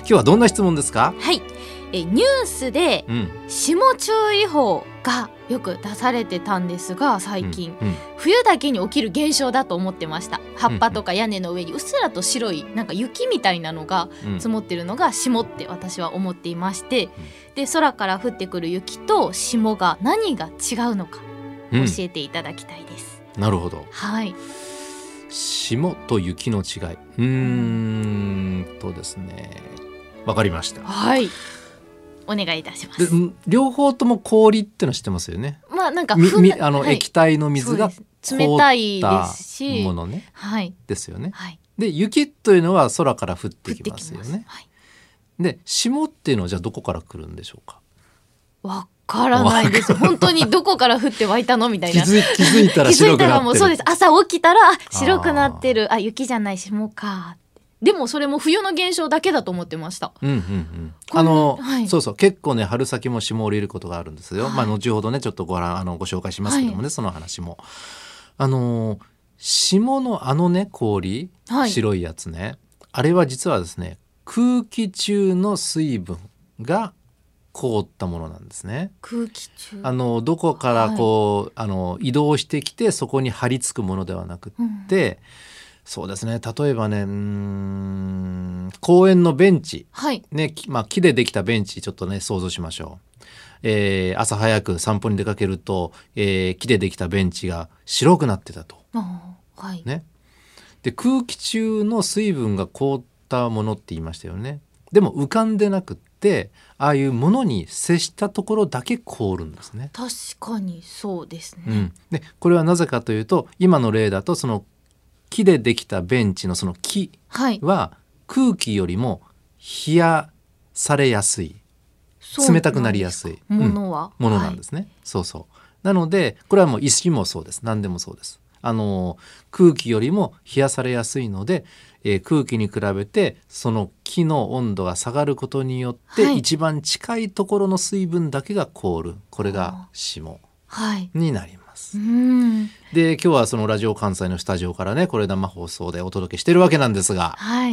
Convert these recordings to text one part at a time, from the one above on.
日はどんな質問ですか？ はい、ニュースで霜注意報がよく出されてたんですが、最近、冬だけに起きる現象だと思ってました。葉っぱとか屋根の上にうっすらと白いなんか雪みたいなのが積もってるのが霜って私は思っていまして、で空から降ってくる雪と霜が何が違うのか教えていただきたいです。 なるほど。 はい。 霜と雪の違い。ですね、わかりました。 はい、お願いいたします。 で両方とも氷っての知ってますよね。 まあなんかはい、液体の水が冷たいですしものね、 はい、 ですよね。 はい、 で雪というのは空から降ってきますよね。 はい、 で霜っていうのはじゃあどこから来るんでしょうか？ わからないです。本当にどこから降って湧いたのみたいな。 気づいたら白くなってる。 気づいたらもうそうです。朝起きたら白くなってる。雪じゃない霜か。でもそれも冬の現象だけだと思ってました。 はい、そうそう、結構ね春先も霜降りることがあるんですよ。はい、後ほどねちょっとご紹介しますけどもね、はい、その話も霜のね氷、はい、白いやつね、あれは実はですね空気中の水分が凍ったものなんですね。 空気中どこから移動してきてそこに張り付くものではなくって、そうですね、例えばね公園のベンチ、はいね、木でできたベンチちょっとね想像しましょう。朝早く散歩に出かけると、木でできたベンチが白くなってたと、はいね、で空気中の水分が凍ったものって言いましたよね。でも浮かんでなくってああいうものに接したところだけ凍るんですね。 確かにそうですね。 でこれはなぜかというと今の例だとその木でできたベンチのその木は空気よりも冷やされやすい、冷たくなりやすいものなんですね。そうそう。なのでこれはもう石もそうです。何でもそうです。空気よりも冷やされやすいので、空気に比べてその木の温度が下がることによって、一番近いところの水分だけが凍る。これが霜になります。で今日はそのラジオ関西のスタジオからねこれ生放送でお届けしてるわけなんですが、はい、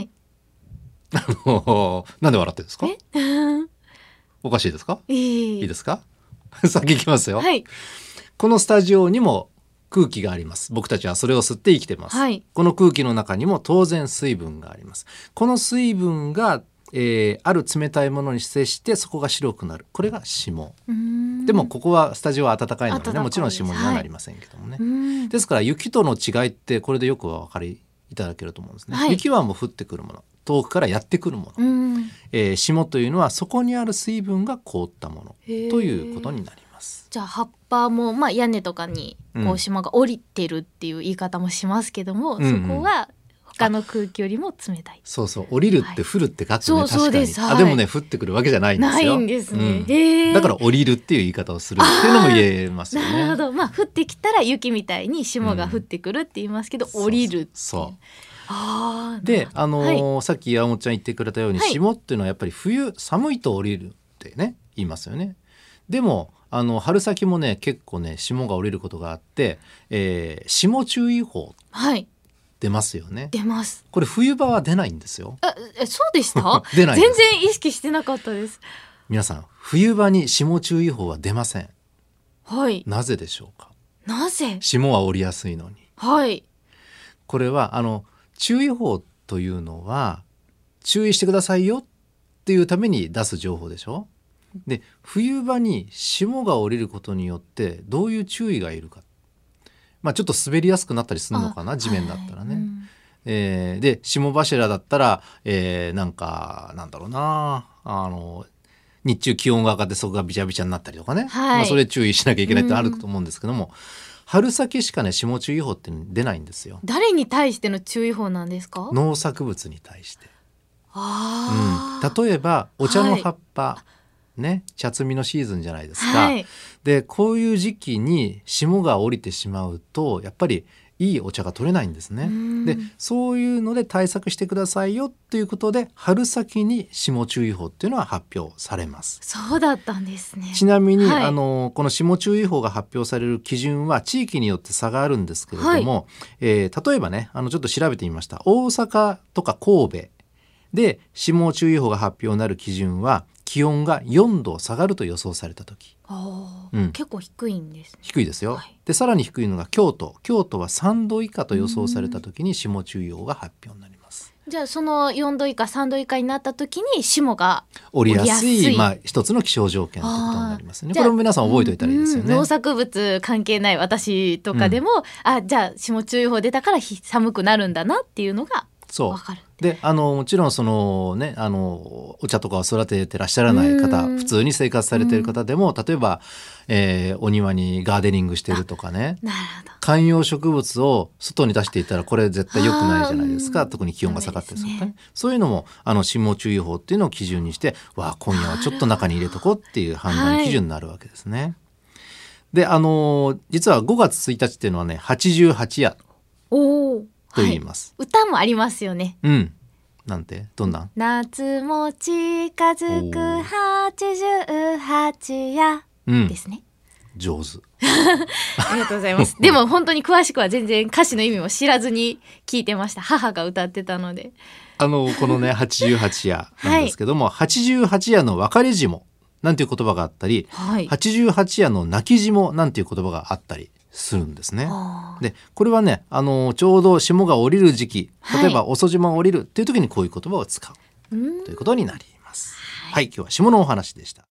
なんで笑ってるんですか？おかしいですか？いいですか？先いきますよ、はい、このスタジオにも空気があります。僕たちはそれを吸って生きてます、はい、この空気の中にも当然水分があります。この水分がある冷たいものに接してそこが白くなる。これが霜。でもここはスタジオは暖かいのでね、もちろん霜にはなりませんけどもね、はい、ですから雪との違いってこれでよくお分かりいただけると思うんですね、はい、雪はもう降ってくるもの、遠くからやってくるもの、霜というのはそこにある水分が凍ったものということになります。 じゃあ葉っぱも、屋根とかにこう霜が降りてるっていう言い方もしますけども、そこは他の空気よりも冷たい。 そうそう、降りるって降るって書くね、確かに。でもね降ってくるわけじゃないんですよ。 ないんですね、 だから降りるっていう言い方をするっていうのも言えますよね。 なるほど。降ってきたら雪みたいに霜が降ってくるって言いますけど、降りるってで、さっき山本ちゃん言ってくれたように、霜っていうのはやっぱり冬寒いと降りるってね言いますよね。でも春先もね結構ね霜が降りることがあって、霜注意報、出ますよね。 出ます。 これ冬場は出ないんですよ。 そうでした出ない。 全然意識してなかったです。 皆さん冬場に霜注意報は出ません。 はい。 なぜでしょうか？ なぜ？ 霜は降りやすいのに。 はい。 これは注意報というのは注意してくださいよっていうために出す情報でしょ。で冬場に霜が降りることによってどういう注意がいるか、ちょっと滑りやすくなったりするのかな、地面だったらね、で霜柱だったら、なんだろうな、日中気温が上がってそこがビチャビチャになったりとかね、それ注意しなきゃいけないってあると思うんですけども、春先しかね霜注意報って出ないんですよ。 誰に対しての注意報なんですか？ 農作物に対して。例えばお茶の葉っぱ、茶摘みのシーズンじゃないですか、でこういう時期に霜が降りてしまうとやっぱりいいお茶が取れないんですね。でそういうので対策してくださいよということで春先に霜注意報っていうのは発表されます。 そうだったんですね。 ちなみに、この霜注意報が発表される基準は地域によって差があるんですけれども、例えばねちょっと調べてみました。大阪とか神戸で霜注意報が発表になる基準は気温が4度下がると予想された時。 結構低いんですね。 低いですよ、でさらに低いのが京都は3度以下と予想された時に霜注意報が発表になります。 じゃあその4度以下3度以下になった時に霜が降りやすい、一つの気象条件ということになりますね。これも皆さん覚えておいたらいいですよね。 農作物関係ない私とかでも、じゃあ霜注意報出たから寒くなるんだなっていうのが分かる。 でもちろんそのねお茶とかを育ててらっしゃらない方、普通に生活されている方でも、例えば、お庭にガーデニングしてるとかね、観葉植物を外に出していたらこれ絶対良くないじゃないですか。特に気温が下がってるとかね、そういうのも霜注意報っていうのを基準にして、今夜はちょっと中に入れとこうっていう判断基準になるわけですね。で実は5月1日っていうのはね88夜と言います。 歌もありますよね。 なんてどんな？ 夏も近づく88夜ですね。 上手。 ありがとうございます。でも本当に詳しくは全然歌詞の意味も知らずに聞いてました。母が歌ってたので。このね88夜なんですけども、88夜の別れ霜なんていう言葉があったり、88夜の泣き霜なんていう言葉があったりするんですね。でこれはねちょうど霜が降りる時期、例えば遅霜が降りるっていう時にこういう言葉を使うということになります。はい、今日は霜のお話でした。